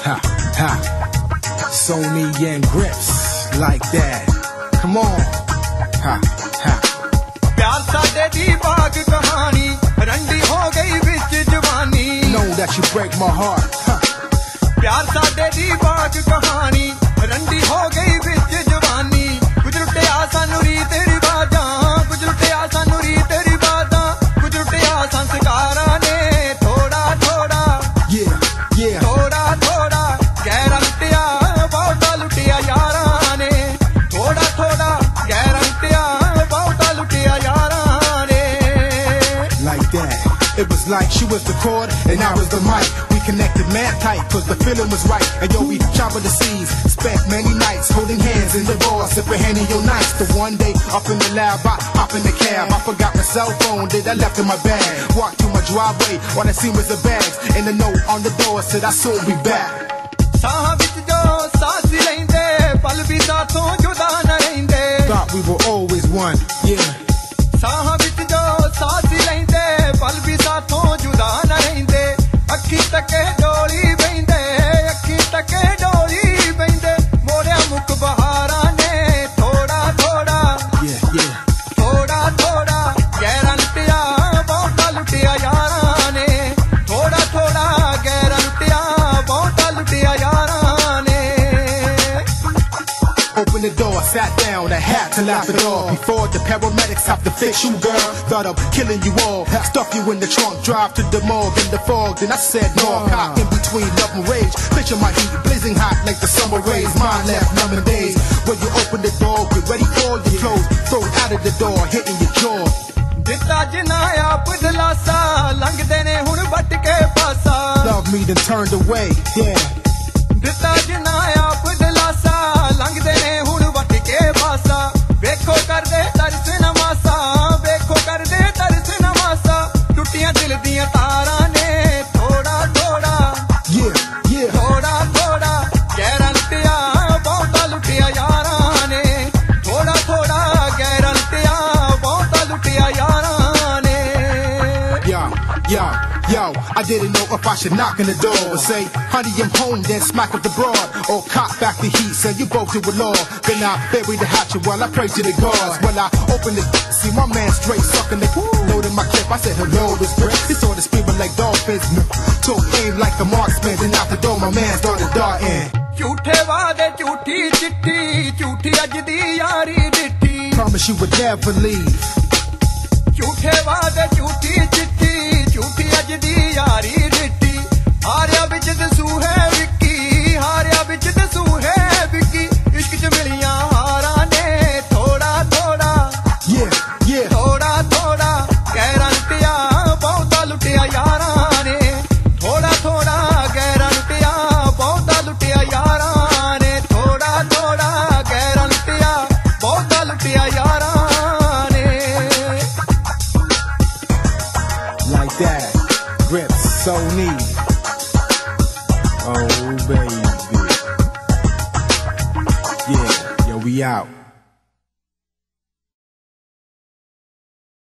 Ha, ha. Sony and Grips, like that. Come on. Ha, ha. प्यार साडे दी बाग कहानी रंडी हो गई विच जवानी Know that you break my heart. Ha. प्यार साडे दी बाग कहानी रंडी हो गई विच जवानी कुछ लुटिया सानू री तेरी बाजां कुछ लुटिया सानू री तेरी बाजां कुछ लुटिया संस्कारां ने थोड़ा थोड़ा थोड़ा थोड़ा गहरा लुटिया बहुता लुटिया यारां ने थोड़ा थोड़ा गहरा लुटिया बहुता लुटिया यारां ने Like that. It was like she was the chord and I was the mic. We connected mad tight cause the feeling was right. And yo, we chopping the seas. Spent many nights holding hands in the bar, sipping Henny on nights. The one day up in the lab, I hop in the cab. I forgot my cell phone that I left in my bag. Walked through my driveway, all I seen was the bags. And the note on the door said I'll soon be back. ਸਾਹਾਂ ਵਿੱਚ ਜੋ ਸਾਥ ਲੈਂਦੇ ਪਲ ਵੀ ਸਾਥੋਂ ਜੁਦਾ ਨਾ ਰਹਿੰਦੇ Thought we were always one, yeah. ਸਾਹਾਂ ਵਿੱਚ ਜੋ ਸਾਥ ਲੈਂਦੇ ਪਲ ਵੀ ਸਾਥੋਂ ਜੁਦਾ ਨਾ ਰਹਿੰਦੇ ਅੱਖੀ ਤੱਕੇ ਡੋਲੀ ਬੈਂਦੇ ਅੱਖੀ ਤੱਕੇ ਡੋਲੀ ਬੈਂਦੇ ਮੋੜਿਆ ਮੁਖ ਬਹਾਰਾਂ ਨੇ ਥੋੜਾ ਥੋੜਾ ਥੋੜਾ ਥੋੜਾ ਗਹਿਰਾ ਲੁੱਟਿਆ ਬਹੁਤਾ ਲੁੱਟਿਆ ਯਾਰਾਂ ਨੇ ਥੋੜਾ ਥੋੜਾ ਗਹਿਰਾ ਲੁੱਟਿਆ ਬਹੁਤਾ ਲੁੱਟਿਆ ਯਾਰਾਂ ਨੇ Opened the door, sat down, I had to laugh it off. Before the paramedics have to fix you, girl. Thought of killing you all. Stuff you in the trunk, drive to the morgue in the fog. Then I said no, caught in between love and rage. Picture my heat, blazing hot like the summer rays. Mind left numb in days. When you open the door, get ready for your clothes. Throw it out of the door, hitting your jaw. ਦਿੱਤਾ ਜਿਨਾ ਆਪ ਦਲਾਸਾ ਲੰਘਦੇ ਨੇ ਹੁਣ ਵੱਟ ਕੇ ਪਾਸਾ Love me then turned away, yeah. ਦਿੱਤਾ ਜਿਨਾ ਆਪ ਦਲਾਸਾ ਲੰਘਦੇ ਨੇ ਹੁਣ ਵੱਟ ਕੇ ਪਾਸਾ ਵੇਖੋ ਕਰਦੇ ਤਰਸ ਨਾ ਮਾਸਾ ਵੇਖੋ ਕਰਦੇ ਤਰਸ ਨਾ ਮਾਸਾ ਟੁੱਟੀਆਂ ਦਿਲ ਦੀਆਂ ਤਾਰਾਂ ਨੇ ਥੋੜਾ ਥੋੜਾ ਥੋੜਾ ਥੋੜਾ ਗਹਿਰਾ ਲੁੱਟਿਆ ਬਹੁਤਾ ਲੁੱਟਿਆ ਯਾਰਾਂ ਨੇ ਥੋੜਾ ਥੋੜਾ ਗਹਿਰਾ ਲੁੱਟਿਆ ਬਹੁਤਾ ਲੁੱਟਿਆ ਯਾਰਾਂ ਨੇ Yo, I didn't know if I should knock on the door or say, honey, I'm home, then smack up the broad. Or cock back the heat, say you both do it law. Then I bury the hatchet while I pray to the gods. Well, I open the see my man straight sucking the loading my clip. I said, hello, this brick. He saw the speed like dolphins. Took aim like a marksman. Then out the door, my man started darting. ਝੂਠੇ ਵਾਦੇ ਝੂਠੀ ਚਿੱਠੀ ਝੂਠੀ ਅੱਜ ਦੀ ਯਾਰੀ ਡਿੱਠੀ Promise you would never leave. ਝੂਠੇ ਵਾਦੇ ਝੂਠੀ ਚਿੱਠੀ ਝੂਠੀ ਅੱਜ ਦੀ ਯਾਰੀ ਡਿੱਠੀ ਹਾਰਿਆ ਵਿੱਚ ਦਸੂ ਹੈ ਵਿੱਕੀ ਹਾਰਿਆ ਵਿੱਚ ਦਸੂ ਹੈ ਵਿੱਕੀ ਇਸ਼ਕ ਚ ਮਿਲੀਆਂ ਹਾਰਾਂ ਨੇ ਥੋੜਾ ਥੋੜਾ ਥੋੜਾ ਥੋੜਾ ਗਹਿਰਾ ਲੁੱਟਿਆ ਬਹੁਤਾ ਲੁੱਟਿਆ ਯਾਰਾਂ ਨੇ ਥੋੜਾ ਥੋੜਾ ਗਹਿਰਾ ਲੁੱਟਿਆ ਬਹੁਤਾ ਲੁੱਟਿਆ ਯਾਰਾਂ ਨੇ ਥੋੜਾ ਥੋੜਾ ਗਹਿਰਾ ਲੁੱਟਿਆ ਬਹੁਤਾ ਲੁੱਟਿਆ ਯਾਰਾਂ Like that, Grips, Sony. Oh baby, yeah, we out.